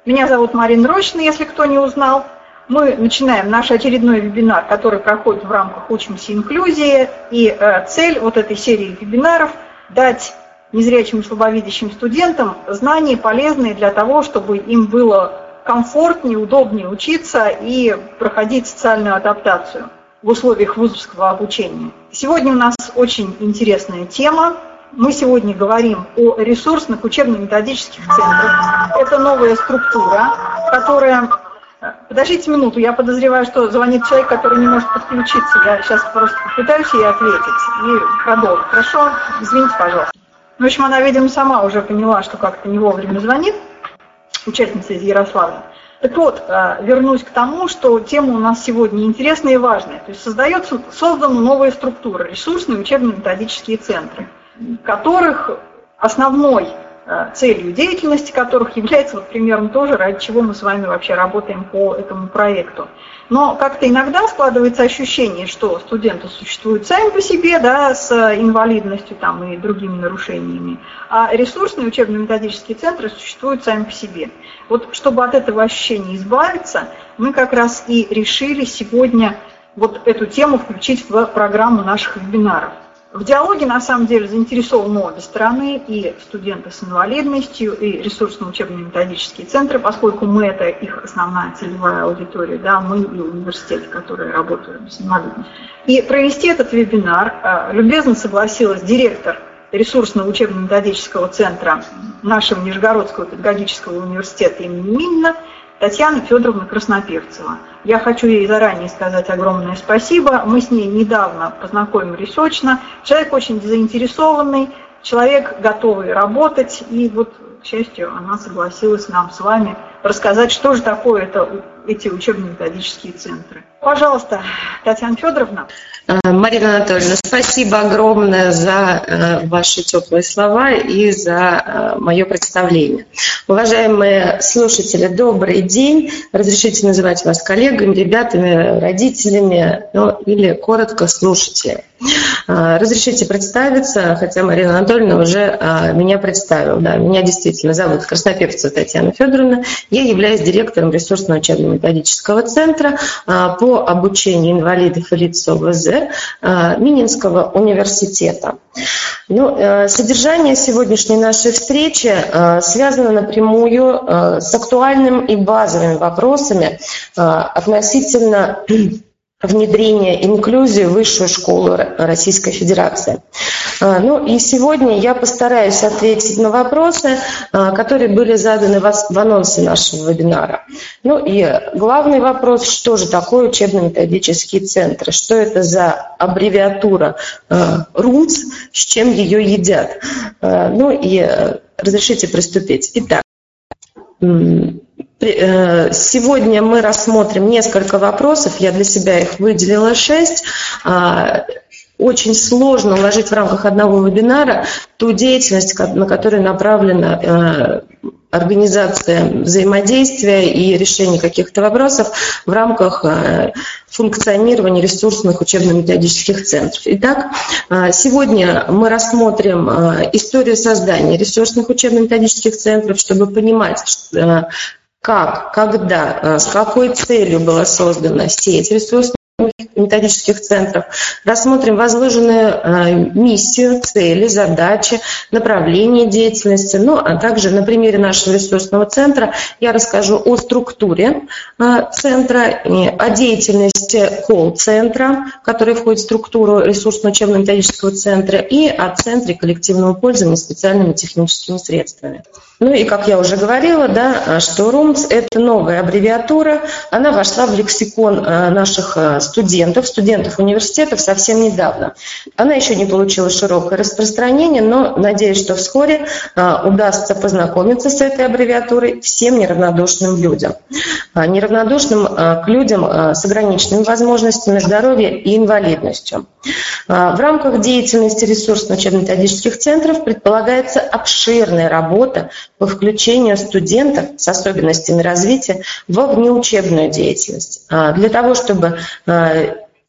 Меня зовут Марина Рощина, если кто не узнал. Мы начинаем наш очередной вебинар, который проходит в рамках «Учимся инклюзии». И цель вот этой серии вебинаров – дать незрячим и слабовидящим студентам знания, полезные для того, чтобы им было комфортнее, удобнее учиться и проходить социальную адаптацию в условиях вузовского обучения. Сегодня у нас очень интересная тема. Мы сегодня говорим о ресурсных учебно-методических центрах. Это новая структура, которая... Подождите минуту, я подозреваю, что звонит человек, который не может подключиться. Я сейчас просто попытаюсь ей ответить и продолжу. Хорошо? Извините, пожалуйста. В общем, она, видимо, сама уже поняла, что как-то не вовремя звонит, участница из Ярославля. Так вот, вернусь к тому, что тема у нас сегодня интересная и важная. То есть создана новая структура, ресурсные учебно-методические центры, которых основной целью деятельности которых является вот примерно тоже, ради чего мы с вами вообще работаем по этому проекту. Но как-то иногда складывается ощущение, что студенты существуют сами по себе, да, с инвалидностью там, и другими нарушениями, а ресурсные учебно-методические центры существуют сами по себе. Вот чтобы от этого ощущения избавиться, мы как раз и решили сегодня вот эту тему включить в программу наших вебинаров. В диалоге, на самом деле, заинтересованы обе стороны, и студенты с инвалидностью, и ресурсно-учебно-методические центры, поскольку мы – это их основная целевая аудитория, да, мы и университеты, которые работают с инвалидностью. И провести этот вебинар любезно согласилась директор ресурсного учебно-методического центра нашего Нижегородского педагогического университета имени Минина Татьяна Федоровна Краснопевцева. Я хочу ей заранее сказать огромное спасибо. Мы с ней недавно познакомились очно. Человек очень заинтересованный, человек готовый работать. И вот, к счастью, она согласилась нам с вами рассказать, что же такое эти учебно-методические центры. Пожалуйста, Татьяна Федоровна. Марина Анатольевна, спасибо огромное за ваши теплые слова и за мое представление. Уважаемые слушатели, добрый день. Разрешите называть вас коллегами, ребятами, родителями, ну, или коротко слушателями. Разрешите представиться, хотя Марина Анатольевна уже меня представила. Да, меня действительно зовут Краснопевцева Татьяна Федоровна. Я являюсь директором ресурсного учебно-методического центра по обучению инвалидов и лиц с ОВЗ Мининского университета. Ну, содержание сегодняшней нашей встречи связано напрямую с актуальными и базовыми вопросами относительно внедрения инклюзии в высшую школу Российской Федерации. Ну и сегодня я постараюсь ответить на вопросы, которые были заданы в анонсе нашего вебинара. Ну и главный вопрос, что же такое учебно-методические центры, что это за аббревиатура РУМЦ, с чем ее едят. Ну и разрешите приступить. Итак, сегодня мы рассмотрим несколько вопросов, я для себя их выделила 6. Очень сложно уложить в рамках одного вебинара ту деятельность, на которую направлена организация взаимодействия и решение каких-то вопросов в рамках функционирования ресурсных учебно-методических центров. Итак, сегодня мы рассмотрим историю создания ресурсных учебно-методических центров, чтобы понимать, как, когда, с какой целью была создана сеть ресурсных методических центров, рассмотрим возложенную миссию, цели, задачи, направления деятельности, ну а также на примере нашего ресурсного центра я расскажу о структуре центра, о деятельности колл-центра, который входит в структуру ресурсно-учебно-методического центра, и о центре коллективного пользования специальными техническими средствами. Ну и, как я уже говорила, да, что РУМЦ – это новая аббревиатура, она вошла в лексикон наших студентов университетов совсем недавно. Она еще не получила широкое распространение, но надеюсь, что вскоре удастся познакомиться с этой аббревиатурой всем неравнодушным людям. Неравнодушным к людям с ограниченными возможностями здоровья и инвалидностью. В рамках деятельности ресурсно-учебно-методических центров предполагается обширная работа по включению студентов с особенностями развития во внеучебную деятельность. Для того, чтобы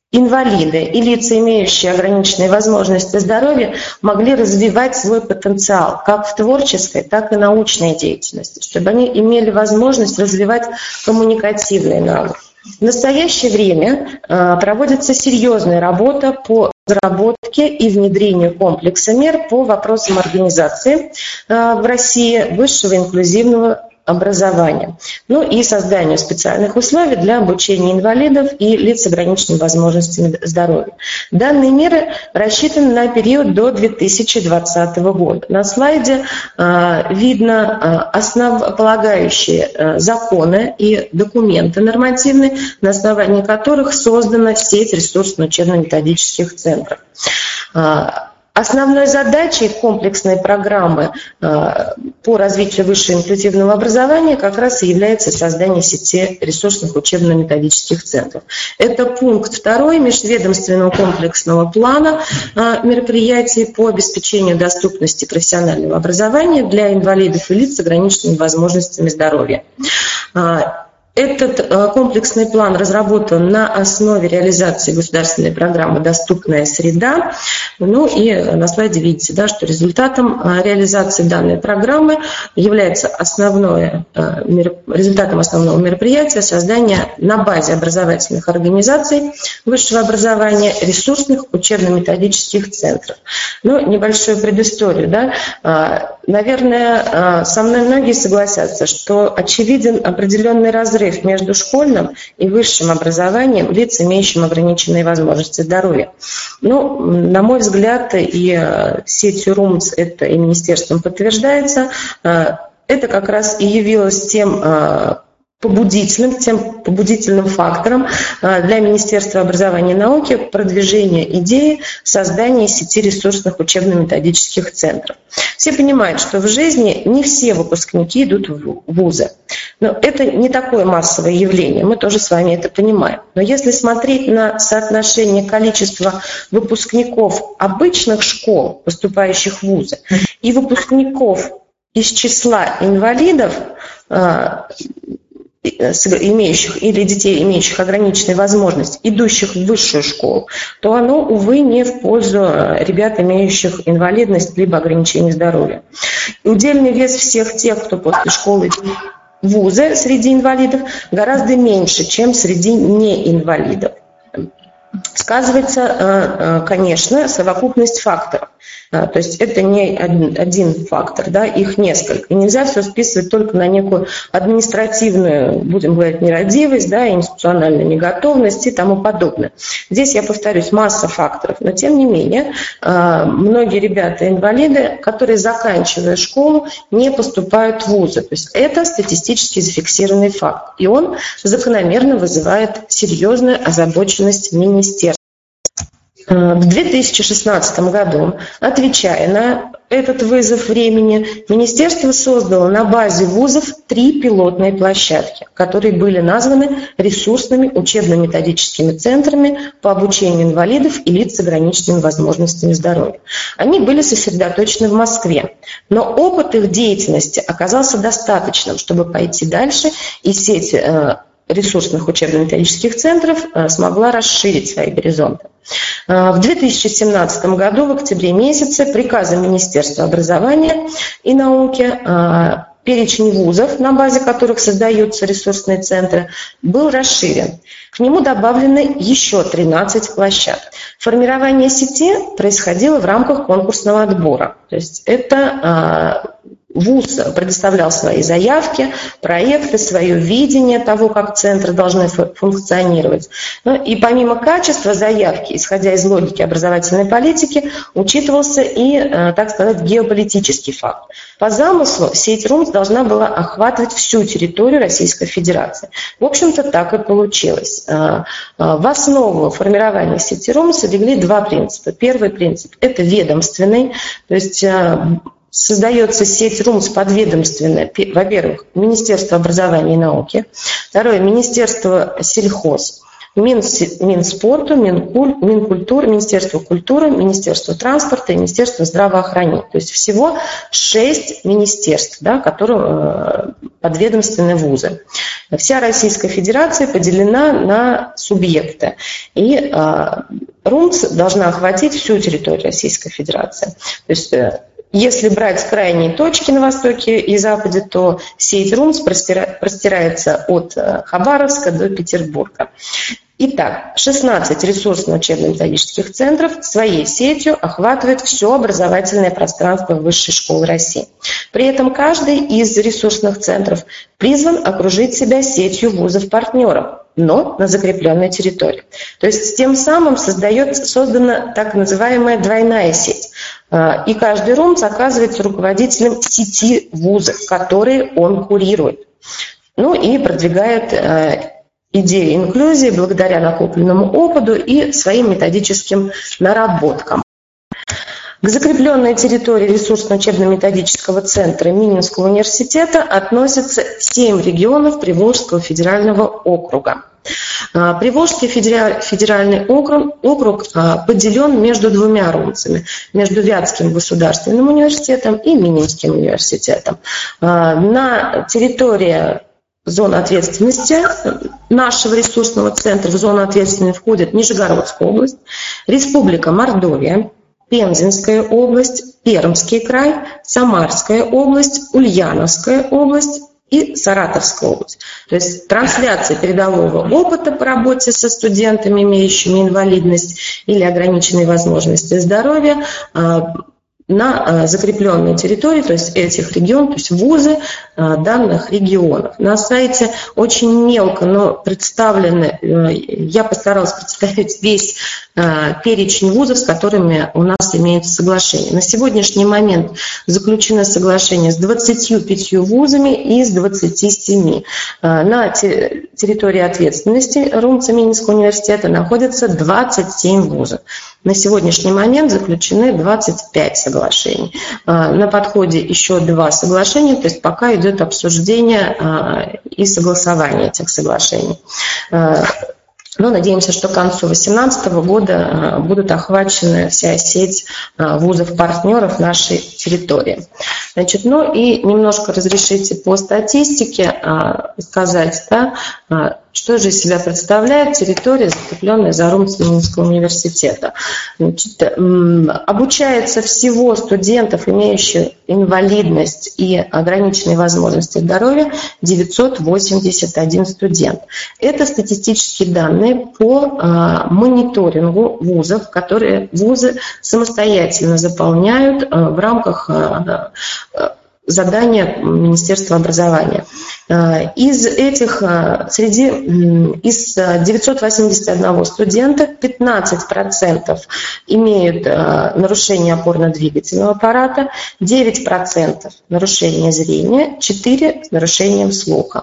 инвалиды и лица, имеющие ограниченные возможности здоровья, могли развивать свой потенциал как в творческой, так и научной деятельности, чтобы они имели возможность развивать коммуникативные навыки. В настоящее время проводится серьезная работа по разработке и внедрению комплекса мер по вопросам организации в России высшего инклюзивного образования, ну и созданию специальных условий для обучения инвалидов и лиц с ограниченными возможностями здоровья. Данные меры рассчитаны на период до 2020 года. На слайде видно основополагающие законы и документы нормативные, на основании которых создана сеть ресурсно-учебно-методических центров. Основной задачей комплексной программы по развитию высшего инклюзивного образования как раз и является создание сети ресурсных учебно-методических центров. Это пункт 2 межведомственного комплексного плана мероприятий по обеспечению доступности профессионального образования для инвалидов и лиц с ограниченными возможностями здоровья. Этот комплексный план разработан на основе реализации государственной программы «Доступная среда». Ну и на слайде видите, да, что результатом реализации данной программы является результатом основного мероприятия создание на базе образовательных организаций высшего образования ресурсных учебно-методических центров. Ну, небольшую предысторию. Да. Наверное, со мной многие согласятся, что очевиден определенный разрыв между школьным и высшим образованием лиц, имеющим ограниченные возможности здоровья. Ну, на мой взгляд, и сетью РУМЦ это и министерством подтверждается, это как раз и явилось тем побудительным фактором для Министерства образования и науки продвижения идеи создания сети ресурсных учебно-методических центров. Все понимают, что в жизни не все выпускники идут в вузы. Но это не такое массовое явление, мы тоже с вами это понимаем. Но если смотреть на соотношение количества выпускников обычных школ, поступающих в вузы, и выпускников из числа инвалидов, имеющих или детей, имеющих ограниченные возможности, идущих в высшую школу, то оно, увы, не в пользу ребят, имеющих инвалидность либо ограничение здоровья. И удельный вес всех тех, кто после школы идет в вузы среди инвалидов, гораздо меньше, чем среди неинвалидов. Сказывается, конечно, совокупность факторов. То есть это не один фактор, да, их несколько. И нельзя все списывать только на некую административную, будем говорить, нерадивость, да, институциональную неготовность и тому подобное. Здесь, я повторюсь, масса факторов, но тем не менее многие ребята-инвалиды, которые, заканчивая школу, не поступают в вузы. То есть это статистически зафиксированный факт. И он закономерно вызывает серьезную озабоченность министерства. В 2016 году, отвечая на этот вызов времени, министерство создало на базе вузов 3 пилотные площадки, которые были названы ресурсными учебно-методическими центрами по обучению инвалидов и лиц с ограниченными возможностями здоровья. Они были сосредоточены в Москве, но опыт их деятельности оказался достаточным, чтобы пойти дальше, и сеть ресурсных учебно-методических центров смогла расширить свои горизонты. В 2017 году, в октябре месяце, приказом Министерства образования и науки перечень вузов, на базе которых создаются ресурсные центры, был расширен. К нему добавлены еще 13 площадок. Формирование сети происходило в рамках конкурсного отбора. То есть это вуз предоставлял свои заявки, проекты, свое видение того, как центры должны функционировать. И помимо качества заявки, исходя из логики образовательной политики, учитывался и, так сказать, геополитический факт. По замыслу сеть РУМЦ должна была охватывать всю территорию Российской Федерации. В общем-то, так и получилось. В основу формирования сети РУМЦ легли 2 принципа. Первый принцип – это ведомственный, то есть создается сеть РУМЦ подведомственная, во-первых, Министерство образования и науки, второе, Министерство сельхоз, Минспорту, Минкультуры, Министерство культуры, Министерство транспорта и Министерство здравоохранения. То есть всего 6 министерств, да, которым подведомственны вузы. Вся Российская Федерация поделена на субъекты, и РУМЦ должна охватить всю территорию Российской Федерации. То есть, если брать крайние точки на востоке и западе, то сеть РУМЦ простирается от Хабаровска до Петербурга. Итак, 16 ресурсно-учебно-методических центров своей сетью охватывает все образовательное пространство высшей школы России. При этом каждый из ресурсных центров призван окружить себя сетью вузов-партнеров, но на закрепленной территории. То есть тем самым создана так называемая двойная сеть. И каждый РУМЦ оказывается руководителем сети вузов, которые он курирует. Ну и продвигает идеи инклюзии благодаря накопленному опыту и своим методическим наработкам. К закрепленной территории ресурсно-учебно-методического центра Мининского университета относятся 7 регионов Приволжского федерального округа. Приволжский федеральный округ поделен между двумя РУМЦами, между Вятским государственным университетом и Мининским университетом. На территории зоны ответственности нашего ресурсного центра в зону ответственности входит Нижегородская область, Республика Мордовия, Пензенская область, Пермский край, Самарская область, Ульяновская область и Саратовская область. То есть трансляция передового опыта по работе со студентами, имеющими инвалидность или ограниченные возможности здоровья, на закрепленной территории, то есть этих регионов, то есть вузы данных регионов. На сайте очень мелко, но представлены, я постаралась представить весь перечень вузов, с которыми у нас имеются соглашения. На сегодняшний момент заключено соглашение с 25 вузами из 27. На территории ответственности РУМЦа Мининского университета находятся 27 вузов. На сегодняшний момент заключены 25 соглашений. На подходе еще 2 соглашения, то есть пока идет обсуждение и согласование этих соглашений. Но надеемся, что к концу 2018 года будут охвачены вся сеть вузов-партнеров нашей территории. Значит, ну и немножко разрешите по статистике сказать, да, что же из себя представляет территория, закрепленная за РУМЦ Мининского университета. Значит, обучается всего студентов, имеющих инвалидность и ограниченные возможности здоровья, 981 студент. Это статистические данные по мониторингу вузов, которые вузы самостоятельно заполняют в рамках задания Министерства образования. Из 981 студента 15% имеют нарушение опорно-двигательного аппарата, 9% нарушение зрения, 4% с нарушением слуха.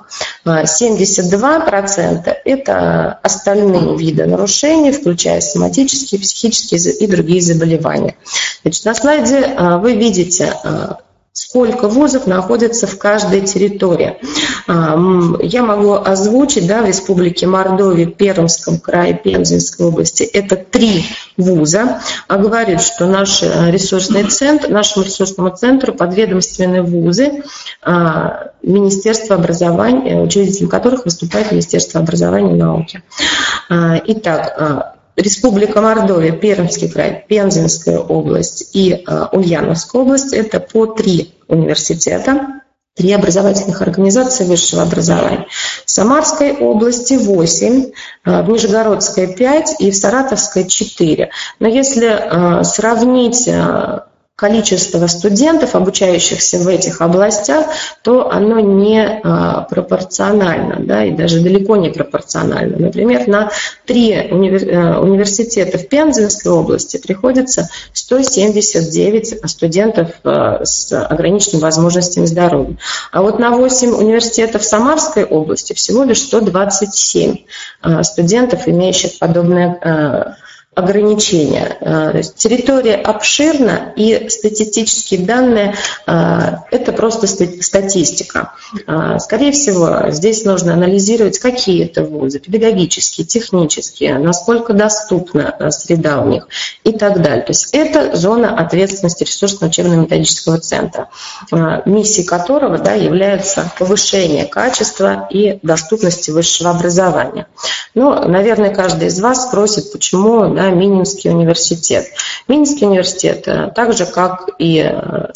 72% это остальные виды нарушений, включая соматические, психические и другие заболевания. Значит, на слайде вы видите, сколько вузов находится в каждой территории. Я могу озвучить, да, в Республике Мордовия, Пермском крае, Пензенской области это 3 вуза. А говорит, что нашему ресурсному центру подведомственны вузы Министерства образования, учредителем которых выступает Министерство образования и науки. Итак, Республика Мордовия, Пермский край, Пензенская область и Ульяновская область – это по 3 университета, 3 образовательных организации высшего образования. В Самарской области 8, в Нижегородской 5 и в Саратовской 4. Но если сравнить количество студентов, обучающихся в этих областях, то оно не пропорционально, да, и даже далеко не пропорционально. Например, на 3 университета в Пензенской области приходится 179 студентов с ограниченными возможностями здоровья. А вот на 8 университетов в Самарской области всего лишь 127 студентов, имеющих подобное ограничения. То есть территория обширна, и статистические данные – это просто статистика. Скорее всего, здесь нужно анализировать, какие это вузы, педагогические, технические, насколько доступна среда у них и так далее. То есть это зона ответственности ресурсно-учебно-методического центра, миссией которого является повышение качества и доступности высшего образования. Ну, наверное, каждый из вас спросит, почему Мининский университет. Мининский университет, так же как и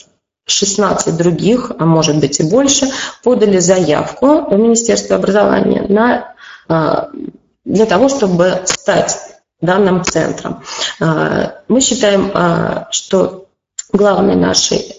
16 других, а может быть и больше, подали заявку в Министерство образования для того, чтобы стать данным центром. Мы считаем, что главной нашей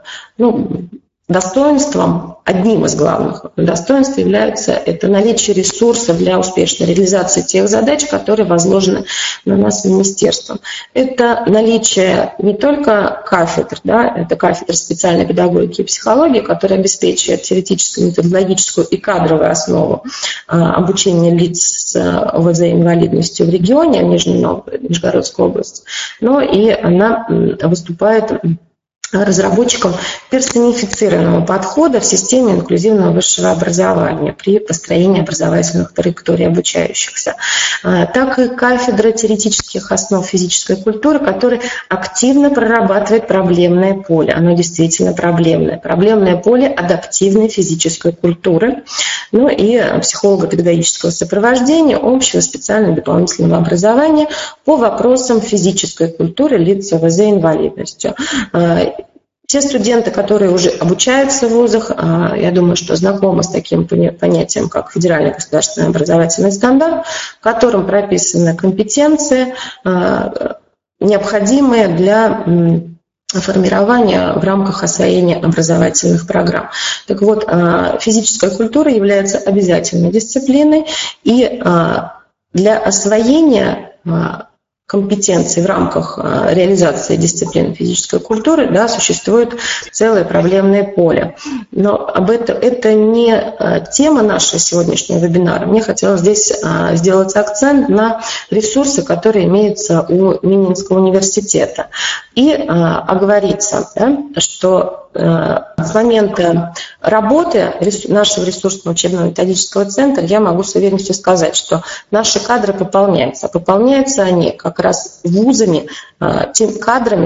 достоинством, одним из главных достоинств является это наличие ресурсов для успешной реализации тех задач, которые возложены на нас министерством. Это наличие не только кафедр, это кафедра специальной педагогики и психологии, которая обеспечивает теоретическую, методологическую и кадровую основу обучения лиц с ОВЗ-инвалидностью в регионе, в Нижегородской области, но и она выступает разработчиком персонифицированного подхода в системе инклюзивного высшего образования при построении образовательных траекторий обучающихся, так и кафедра теоретических основ физической культуры, которая активно прорабатывает проблемное поле. Оно действительно проблемное. Проблемное поле адаптивной физической культуры, и психолого-педагогического сопровождения, общего, специального, дополнительного образования по вопросам физической культуры лиц с ОВЗ-инвалидностью. Те студенты, которые уже обучаются в вузах, я думаю, что знакомы с таким понятием, как федеральный государственный образовательный стандарт, в котором прописаны компетенции, необходимые для формирования в рамках освоения образовательных программ. Так вот, физическая культура является обязательной дисциплиной, и для освоения компетенций в рамках реализации дисциплины физической культуры существует целое проблемное поле. Но это не тема нашего сегодняшнего вебинара. Мне хотелось здесь сделать акцент на ресурсы, которые имеются у Мининского университета. И оговориться, что с момента работы нашего ресурсного учебно-методического центра я могу с уверенностью сказать, что наши кадры пополняются. Пополняются они как раз вузами, теми кадрами,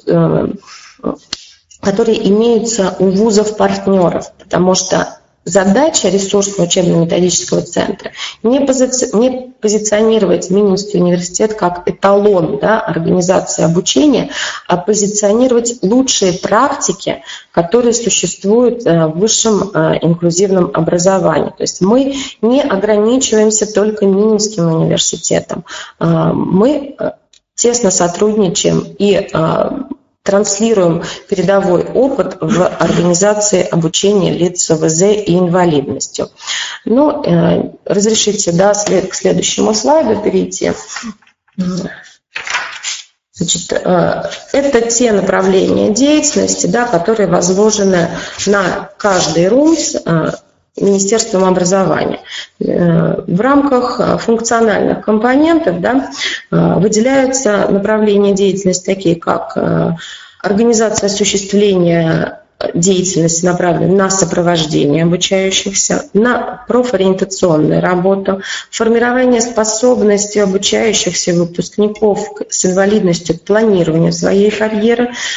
которые имеются у вузов-партнеров, потому что задача ресурсного учебно-методического центра не позиционировать Мининский университет как эталон организации обучения, а позиционировать лучшие практики, которые существуют в высшем инклюзивном образовании. То есть мы не ограничиваемся только Мининским университетом. Мы тесно сотрудничаем и транслируем передовой опыт в организации обучения лиц с ОВЗ и инвалидностью. Разрешите к следующему слайду перейти. Значит, это те направления деятельности, которые возложены на каждый РУМС Министерством образования. В рамках функциональных компонентов выделяются направления деятельности, такие как организация осуществления деятельности, направленной на сопровождение обучающихся, на профориентационную работу, формирование способностей обучающихся выпускников с инвалидностью к планированию своей карьеры,